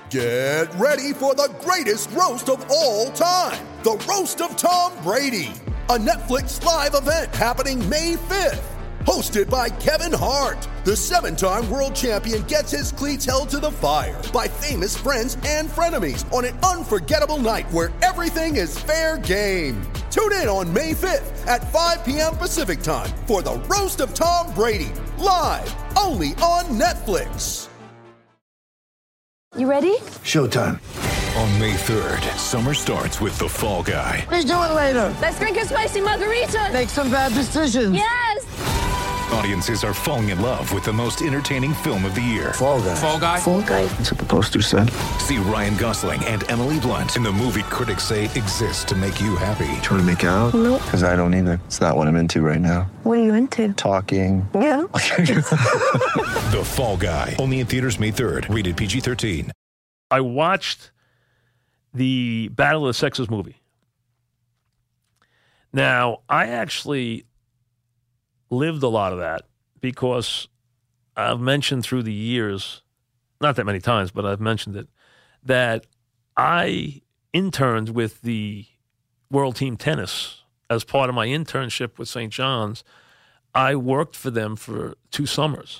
Get ready for the greatest roast of all time, the Roast of Tom Brady, a Netflix live event happening May 5th. Hosted by Kevin Hart, the 7-time world champion gets his cleats held to the fire by famous friends and frenemies on an unforgettable night where everything is fair game. Tune in on May 5th at 5 p.m. Pacific time for the Roast of Tom Brady, live only on Netflix. You ready? Showtime. On May 3rd, summer starts with The Fall Guy. Let's do it later. Let's drink a spicy margarita. Make some bad decisions. Yes! Audiences are falling in love with the most entertaining film of the year. Fall Guy. Fall Guy? Fall Guy. That's what the poster said. See Ryan Gosling and Emily Blunt in the movie critics say exists to make you happy. Trying to make it out? Nope. Because I don't either. It's not what I'm into right now. What are you into? Talking. Yeah. The Fall Guy. Only in theaters May 3rd. Rated PG-13. I watched the Battle of the Sexes movie. Now, I actually lived a lot of that because I've mentioned through the years, not that many times, but I've mentioned it, that I interned with the World Team Tennis as part of my internship with St. John's. I worked for them for 2 summers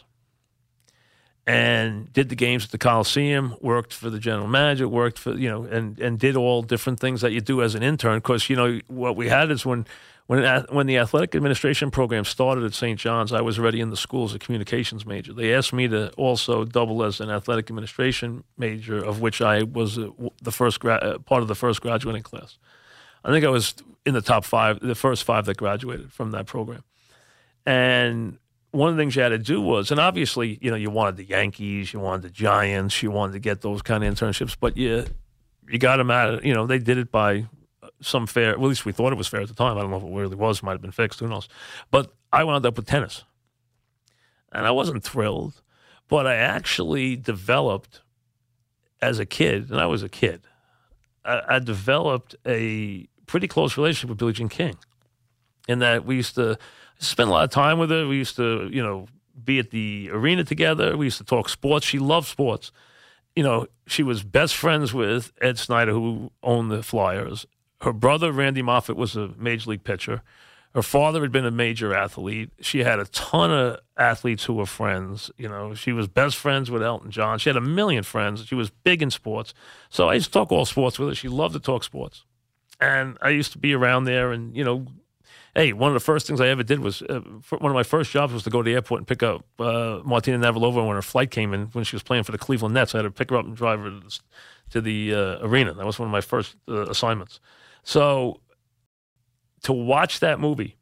and did the games at the Coliseum, worked for the general manager, worked for, and did all different things that you do as an intern. Because, what we had is when the athletic administration program started at St. John's, I was already in the school as a communications major. They asked me to also double as an athletic administration major, of which I was the first part of the first graduating class. I think I was in the top 5, the first 5 that graduated from that program. And one of the things you had to do was, and obviously, you wanted the Yankees, you wanted the Giants, you wanted to get those kind of internships, but you got them at it. They did it by some fair, well, at least we thought it was fair at the time. I don't know if it really was, might have been fixed, who knows. But I wound up with tennis. And I wasn't thrilled, but I actually developed as a kid, and I was a kid, I developed a pretty close relationship with Billie Jean King, in that we used to spend a lot of time with her. We used to, be at the arena together. We used to talk sports. She loved sports. She was best friends with Ed Snyder, who owned the Flyers. Her brother, Randy Moffat, was a major league pitcher. Her father had been a major athlete. She had a ton of athletes who were friends. She was best friends with Elton John. She had a million friends. She was big in sports. So I used to talk all sports with her. She loved to talk sports. And I used to be around there and, hey, one of the first things I ever did was, one of my first jobs was to go to the airport and pick up Martina Navratilova when her flight came in, when she was playing for the Cleveland Nets. I had to pick her up and drive her to the arena. That was one of my first assignments. So to watch that movie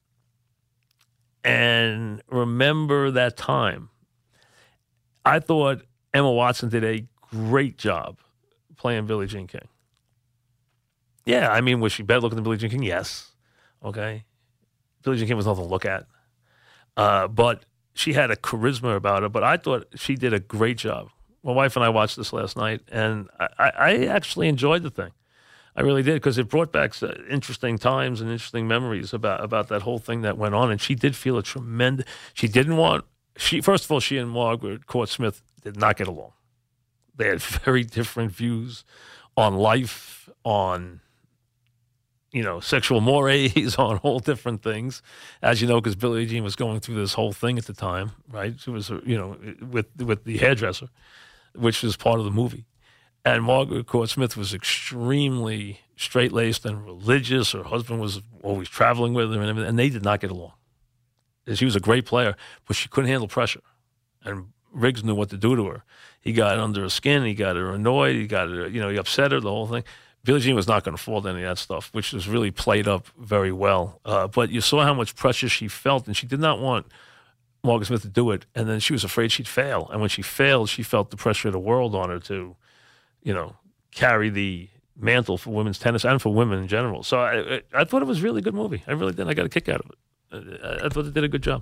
and remember that time, I thought Emma Watson did a great job playing Billie Jean King. Yeah, I mean, was she better looking than Billie Jean King? Yes. Okay. Billie Jean King was nothing to look at. But she had a charisma about her. But I thought she did a great job. My wife and I watched this last night, and I actually enjoyed the thing. I really did, because it brought back interesting times and interesting memories about that whole thing that went on. And she did feel a tremendous. First of all, she and Margaret Court Smith did not get along. They had very different views on life, on sexual mores, on all different things, as you know, because Billie Jean was going through this whole thing at the time, right? She was, with the hairdresser, which was part of the movie. And Margaret Court Smith was extremely straight-laced and religious. Her husband was always traveling with her and everything, and they did not get along. And she was a great player, but she couldn't handle pressure. And Riggs knew what to do to her. He got under her skin. He got her annoyed. He got her, he upset her, the whole thing. Billie Jean was not going to fall to any of that stuff, which was really played up very well. But you saw how much pressure she felt, and she did not want Margaret Smith to do it. And then she was afraid she'd fail. And when she failed, she felt the pressure of the world on her to, carry the mantle for women's tennis and for women in general. So I thought it was a really good movie. I really did. I got a kick out of it. I thought they did a good job.